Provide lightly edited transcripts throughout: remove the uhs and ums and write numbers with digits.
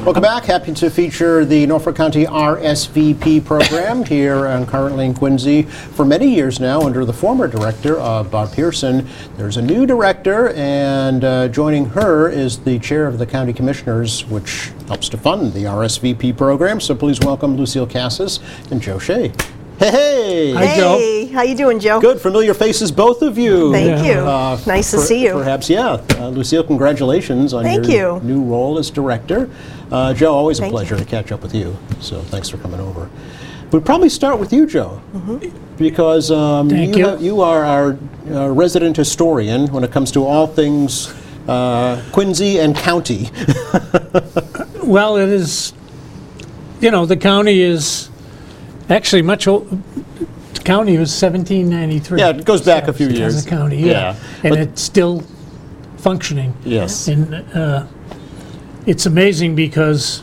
Welcome back. Happy to feature the Norfolk County RSVP program here currently in Quincy for many years now under the former director, Bob Pearson. There's a new director, and joining her is the chair of the county commissioners, which helps to fund the RSVP program. So please welcome Lucille Cassis and Joe Shea. Hey! Hi, Joe. Hey, how you doing, Joe? Good, familiar faces, both of you. Thank you. Nice to see you. Perhaps, yeah. Lucille, congratulations on your new role as director. Joe, always a pleasure to catch up with you. So thanks for coming over. We'll probably start with you, Joe, because you are our resident historian when it comes to all things Quincy and county. Well, it is, the county is actually much old. The county was 1793. Yeah, it goes back a few years. As a county, yeah. And it's still functioning. Yes. And it's amazing because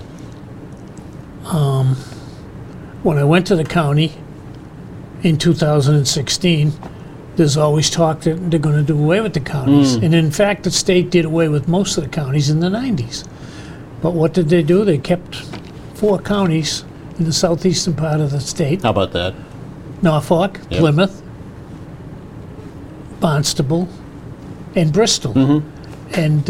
when I went to the county in 2016, there's always talk that they're going to do away with the counties. And in fact, the state did away with most of the counties in the 90s. But what did they do? They kept 4 counties in the southeastern part of the state. How about that? Norfolk, Plymouth, Barnstable, and Bristol. And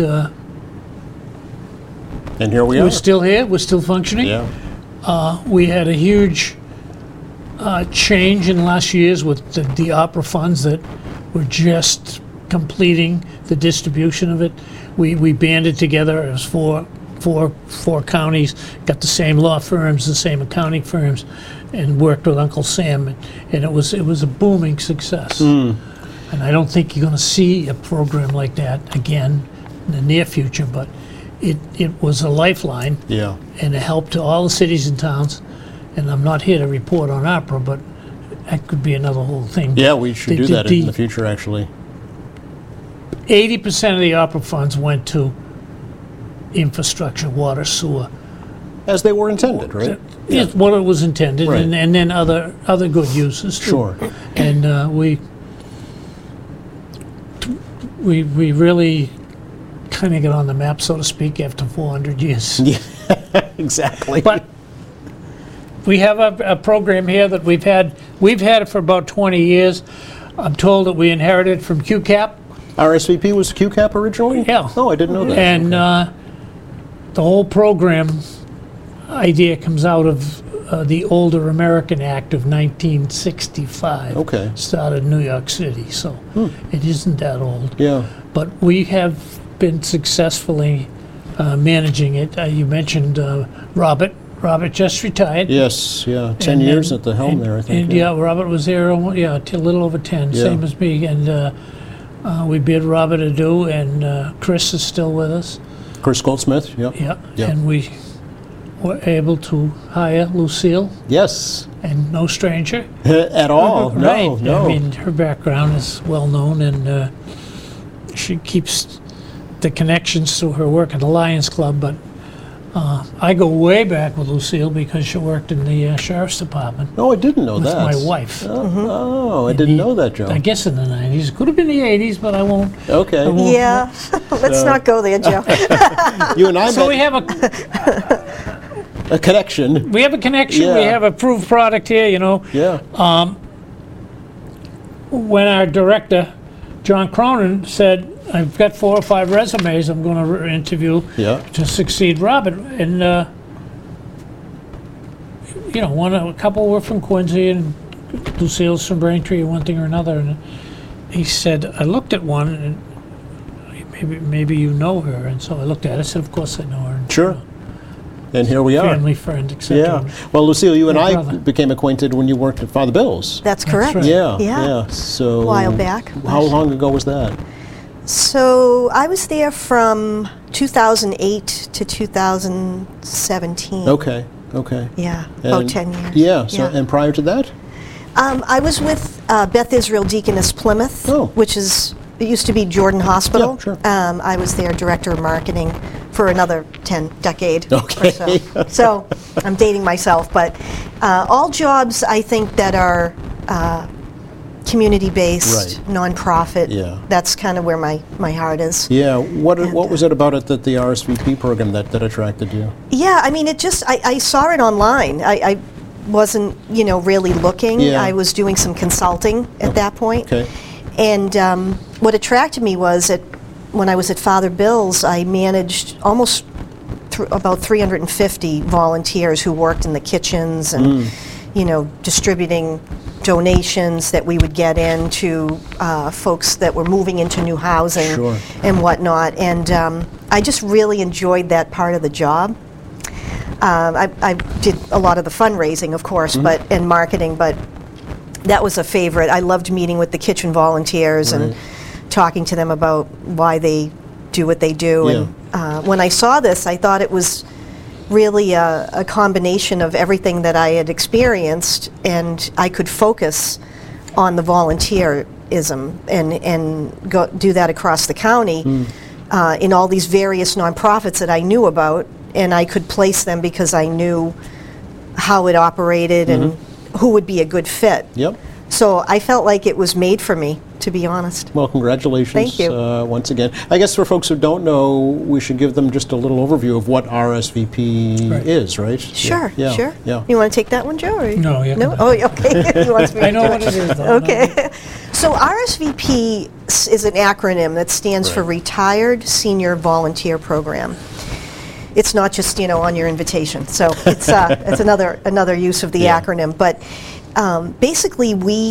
here we are. We're still here. We're still functioning. Yeah. We had a huge change in the last years with the opera funds that were just completing the distribution of it. We banded together as four counties, got the same law firms, the same accounting firms, and worked with Uncle Sam, and it was a booming success. And I don't think you're going to see a program like that again in the near future, but it was a lifeline. Yeah. And a help to all the cities and towns. And I'm not here to report on opera, but that could be another whole thing. Yeah, we should do that in the future, actually. 80% of the opera funds went to infrastructure, water, sewer. As they were intended, right? Yeah, what it was intended, Right. and then other good uses too. Sure. And we really kind of get on the map, so to speak, after 400 years. Yeah, exactly. But we have a program here that we've had it for about 20 years. I'm told that we inherited from QCAP. RSVP was QCAP originally? Yeah. Oh, I didn't know that. And the whole program idea comes out of the Older American Act of 1965. Okay. Started in New York City, so it isn't that old. Yeah. But we have been successfully managing it. You mentioned Robert. Robert just retired. Yes, yeah. 10 years at the helm there, I think. And yeah, Robert was there, a little over 10, same as me. And we bid Robert adieu, and Chris is still with us. Chris Goldsmith, yeah. Yeah, and we were able to hire Lucille. Yes. And no stranger. At all, Right. no. I mean, her background is well known, and she keeps the connections to her work at the Lions Club, but I go way back with Lucille because she worked in the Sheriff's Department. Oh, I didn't know that. With my wife. Oh, I didn't know that, Joe. I guess in the 90s. Could have been the 80s, but I won't. Okay. Yeah, let's not go there, Joe. You and I So met we have a connection. We have a connection. Yeah. We have a approved product here, Yeah. When our director, John Cronin, said, I've got 4 or 5 resumes I'm going to interview to succeed Robert. And, a couple were from Quincy and Lucille's from Braintree, one thing or another. And he said, I looked at one, and maybe you know her. And so I looked at it. I said, of course I know her. And, Sure. And here we are. Family friend, etc. Yeah. Well, Lucille, you and My I brother. became acquainted when you worked at Father Bill's. That's correct. right. Yeah. So. A while back. How long ago was that? So I was there from 2008 to 2017. Okay. Yeah, about And- 10 years. Yeah. So, and prior to that? I was with Beth Israel Deaconess Plymouth, Oh. which it used to be Jordan Hospital. Yeah, sure. I was their director of marketing for another decade Okay. or so. So I'm dating myself, but all jobs I think that are community-based, Right. nonprofit. Yeah. That's kind of where my heart is. Yeah, what was it about it that the RSVP program that attracted you? Yeah, I mean, I saw it online. I wasn't, really looking. Yeah. I was doing some consulting at that point. Okay. And what attracted me was when I was at Father Bill's, I managed almost about 350 volunteers who worked in the kitchens and, distributing donations that we would get in to folks that were moving into new housing Sure. and whatnot. And I just really enjoyed that part of the job. I did a lot of the fundraising, of course, and marketing, but that was a favorite. I loved meeting with the kitchen volunteers and talking to them about why they do what they do. Yeah. And when I saw this, I thought it was really a combination of everything that I had experienced, and I could focus on the volunteerism and go do that across the county in all these various nonprofits that I knew about, and I could place them because I knew how it operated and who would be a good fit. Yep. So I felt like it was made for me, to be honest. Well, congratulations. Thank you. Once again. I guess for folks who don't know, we should give them just a little overview of what RSVP is, right? Sure, Yeah. sure. Yeah. You want to take that one, Joe? Or No, you No? can. Oh, okay. He wants me to I know do what it is, though. Okay. So RSVP is an acronym that stands for Right. Retired Senior Volunteer Program. It's not just, on your invitation. So it's another use of the Yeah. acronym. But basically,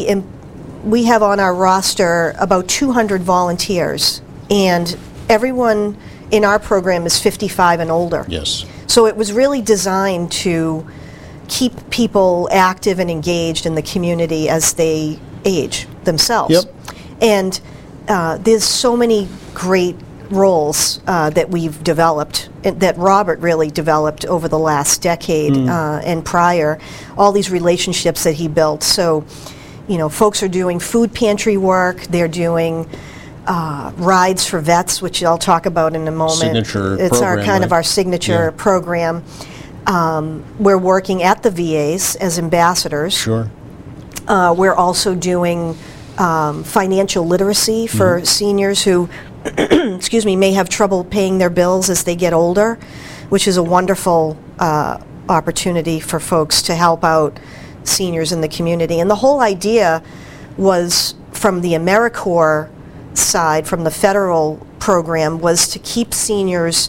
we have on our roster about 200 volunteers, and everyone in our program is 55 and older. Yes. So it was really designed to keep people active and engaged in the community as they age themselves. Yep. And there's so many great roles that we've developed, that Robert really developed over the last decade and prior, all these relationships that he built. So, folks are doing food pantry work, they're doing rides for vets, which I'll talk about in a moment. Signature It's our program, kind of right? our signature Yeah. program. We're working at the VAs as ambassadors. Sure. We're also doing financial literacy for seniors who, may have trouble paying their bills as they get older, which is a wonderful opportunity for folks to help out seniors in the community. And the whole idea was, from the AmeriCorps side, from the federal program, was to keep seniors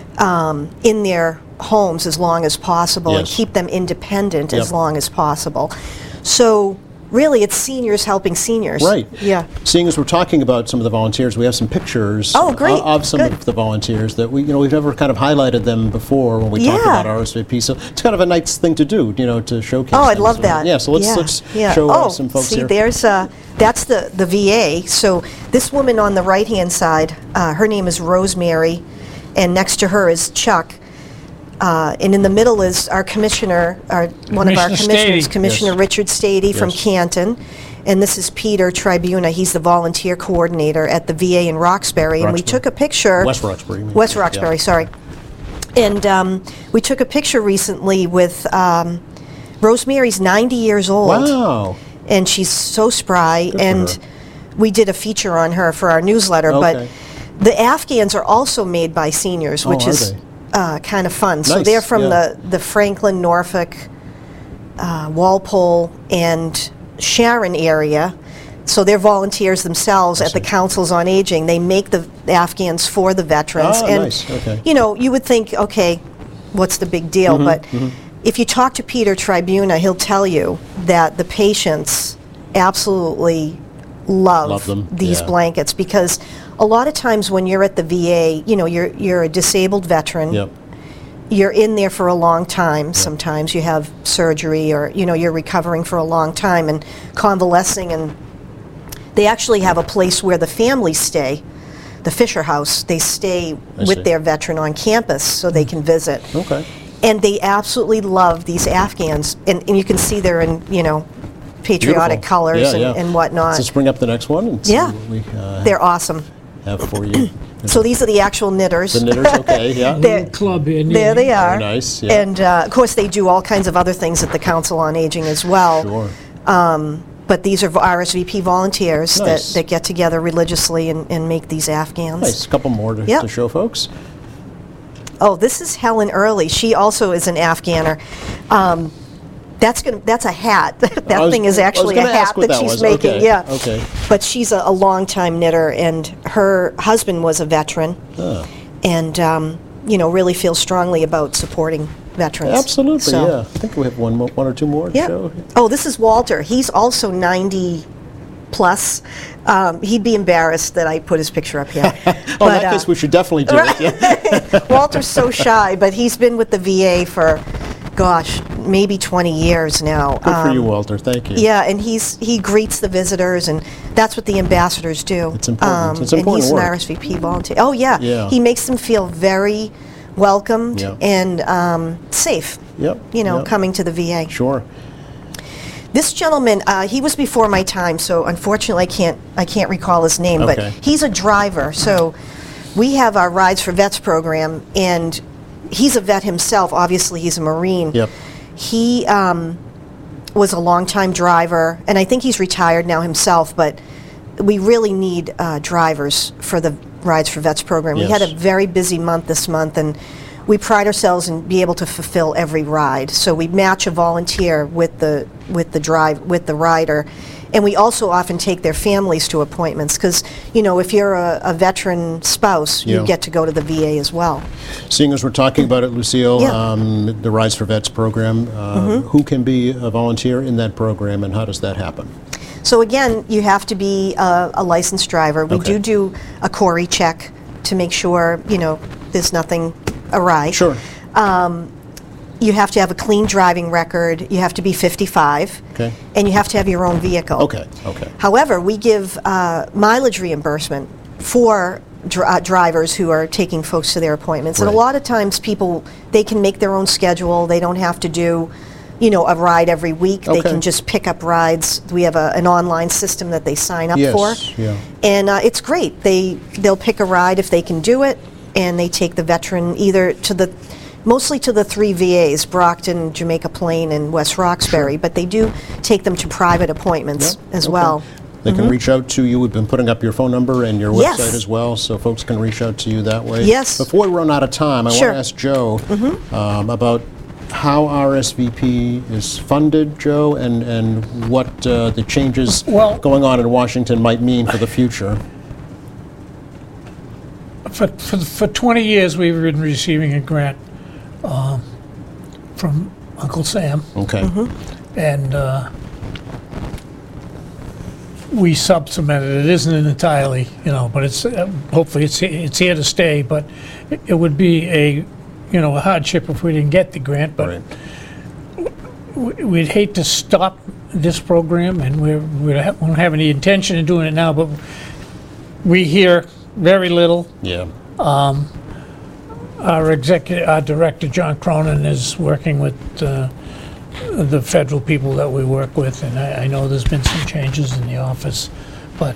in their homes as long as possible and Yes. keep them independent Yep. as long as possible. So really, it's seniors helping seniors. Right. Yeah. Seeing as we're talking about some of the volunteers, we have some pictures Oh, great. of some Good. of the volunteers that we've never kind of highlighted them before when we talk Yeah. about RSVP. So it's kind of a nice thing to do, to showcase. Oh, I'd them. love So, that. Yeah. So let's show some folks see, here. there's that's the VA. So this woman on the right-hand side, her name is Rosemary, and next to her is Chuck. And in the middle is our commissioner, one of our Commissioner commissioners, Stady. Commissioner Yes. Richard Stady from Yes. Canton. And this is Peter Tribuna. He's the volunteer coordinator at the VA in Roxbury. And we Roxbury. took a picture. West Roxbury. you mean. West Roxbury, Yeah. sorry. And we took a picture recently with Rosemary's 90 years old. Wow. And she's so spry. for And her. we did a feature on her for our newsletter. Okay. But the Afghans are also made by seniors, which are is they? kind of fun. So Nice, they're from yeah. the Franklin, Norfolk, Walpole, and Sharon area. So they're volunteers themselves at the councils on aging. They make the Afghans for the veterans. Ah, And, nice. Okay. you would think, okay, what's the big deal? But if you talk to Peter Tribuna, he'll tell you that the patients absolutely Love them, these yeah. blankets, because a lot of times when you're at the VA, you're a disabled veteran. Yep. You're in there for a long time. Sometimes you have surgery, or you're recovering for a long time and convalescing, and they actually have a place where the families stay, the Fisher House. They stay I with see. their veteran on campus so they can visit. Okay. And they absolutely love these Afghans, and you can see they're in patriotic Beautiful. colors Yeah, yeah. and whatnot. Let's bring up the next one and see Yeah. what we They're awesome. have for you. So these are the actual knitters. The knitters, okay, yeah. They're- Club here. There they are. Very nice, yeah. And of course, they do all kinds of other things at the Council on Aging as well. Sure. But these are RSVP volunteers Nice. that get together religiously and make these Afghans. Nice. A couple more to, Yep. to show folks. Oh, this is Helen Early. She also is an Afghaner. That's a hat. That thing is actually a gonna ask hat what that that she's was. making. Okay, Yeah. okay. But she's a longtime knitter, and her husband was a veteran, and really feels strongly about supporting veterans. Absolutely, So- yeah. I think we have one or two more to Yep. show. Oh, this is Walter. He's also 90 plus. He'd be embarrassed that I put his picture up here. Oh, in that case, we should definitely do it. Yeah. Walter's so shy, but he's been with the VA for, gosh, maybe 20 years now. Good for you, Walter. Thank you. Yeah, and he greets the visitors, and that's what the ambassadors do. It's important. It's and important he's work. an RSVP volunteer. Oh, yeah. Yeah. He makes them feel very welcomed Yeah. and safe, Yep. yep. coming to the VA. Sure. This gentleman, he was before my time, so unfortunately I can't recall his name, Okay. but he's a driver. So we have our Rides for Vets program, and he's a vet himself. Obviously, he's a Marine. Yep. He was a longtime driver, and I think he's retired now himself, but we really need drivers for the Rides for Vets program. We had a Yes. very busy month this month, and we pride ourselves in being able to fulfill every ride. So we match a volunteer with the rider, and we also often take their families to appointments because if you're a veteran spouse, you Yeah. get to go to the VA as well. Seeing as we're talking about it, Lucille, Yeah. the Rise for Vets program, who can be a volunteer in that program, and how does that happen? So again, you have to be a licensed driver. We Okay. do a Corey check to make sure there's nothing awry. Sure. You have to have a clean driving record. You have to be 55. Okay. And you have to have your own vehicle. Okay. Okay. However, we give mileage reimbursement for drivers who are taking folks to their appointments. And a Right. lot of times people, they can make their own schedule. They don't have to do, a ride every week. They Okay. can just pick up rides. We have an online system that they sign up Yes, for. yeah. And it's great. They'll pick a ride if they can do it, and they take the veteran either mostly to the 3 VAs, Brockton, Jamaica Plain, and West Roxbury, but they do take them to private appointments Yeah, as okay. well. They can reach out to you. We've been putting up your phone number and your Yes. website as well, so folks can reach out to you that way. Yes. Before we run out of time, I Sure. want to ask Joe about how RSVP is funded, Joe, and what the changes Well- going on in Washington might mean for the future. For 20 years, we've been receiving a grant from Uncle Sam, Okay. and we supplemented it. It isn't entirely, but it's hopefully it's here to stay. But it would be a hardship if we didn't get the grant. But Right. we'd hate to stop this program, and we don't have any intention of doing it now. But we hear very little. Yeah. Our director, John Cronin, is working with the federal people that we work with, and I know there's been some changes in the office, but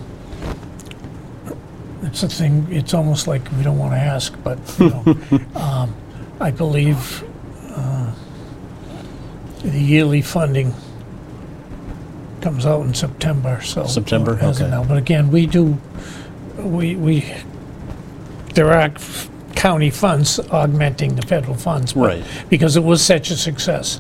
it's a thing. It's almost like we don't want to ask, but I believe the yearly funding comes out in September. So September, as of okay. now. But again, we there are county funds augmenting the federal funds, but Right. because it was such a success.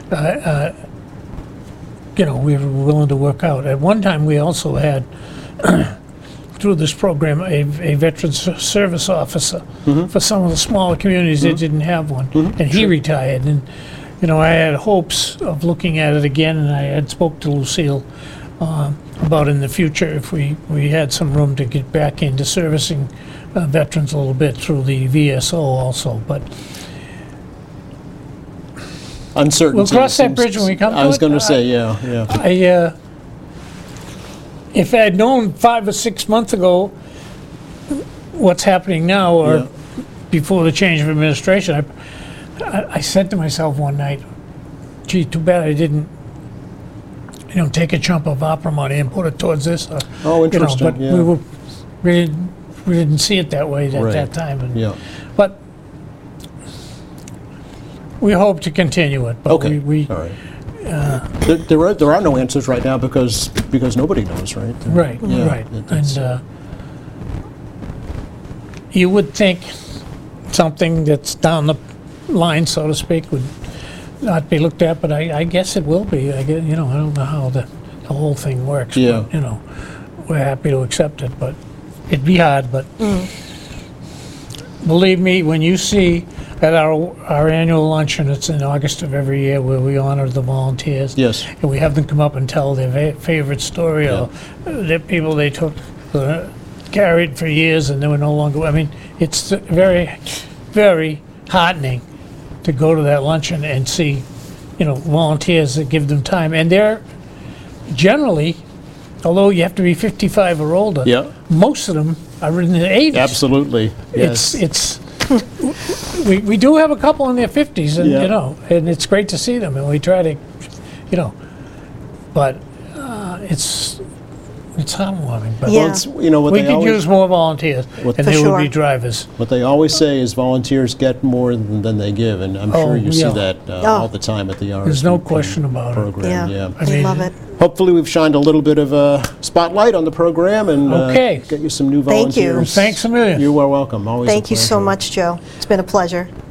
We were willing to work out. At one time, we also had, through this program, a Veterans Service officer for some of the smaller communities that didn't have one, and he retired. And I had hopes of looking at it again, and I had spoke to Lucille about in the future if we had some room to get back into servicing veterans a little bit through the VSO also, but Uncertainty. We'll cross that seems- bridge when we come to I was it. going to say, yeah. if I had known 5 or 6 months ago what's happening now, or Yeah. before the change of administration, I said to myself one night, gee, too bad I didn't take a chunk of opera money and put it towards this. Oh, interesting, But yeah. we didn't see it that way at Right. that time. And, Yeah. But we hope to continue it. But Okay. we All right. There are no answers right now because nobody knows, right? Right, Yeah, right. it's- And you would think something that's down the line, so to speak, would not be looked at, but I guess it will be. I don't know how the whole thing works. Yeah. But, we're happy to accept it, but it'd be hard, but believe me, when you see at our annual luncheon, it's in August of every year where we honor the volunteers. Yes. And we have them come up and tell their favorite story Yeah. or the people they took, carried for years and they were no longer, I mean, it's very, very heartening to go to that luncheon and see, volunteers that give them time. And they're generally, although you have to be 55 or older, Yeah. most of them are in their 80s. Absolutely. Yes. It's we do have a couple in their 50s, and Yeah. and it's great to see them, and we try to, but it's heartwarming. But Yeah. It's, what we they could always, use more volunteers, What- and For there would be sure. drivers. what they always say is volunteers get more than they give, and I'm sure you see yeah. that all the time at the RSVP There's no question about it. program. Yeah, I they mean, love it. Hopefully, we've shined a little bit of a spotlight on the program and Okay. get you some new Thank you. volunteers. Thanks a million. You are welcome. Always. Thank a you so pleasure. much, Joe. It's been a pleasure.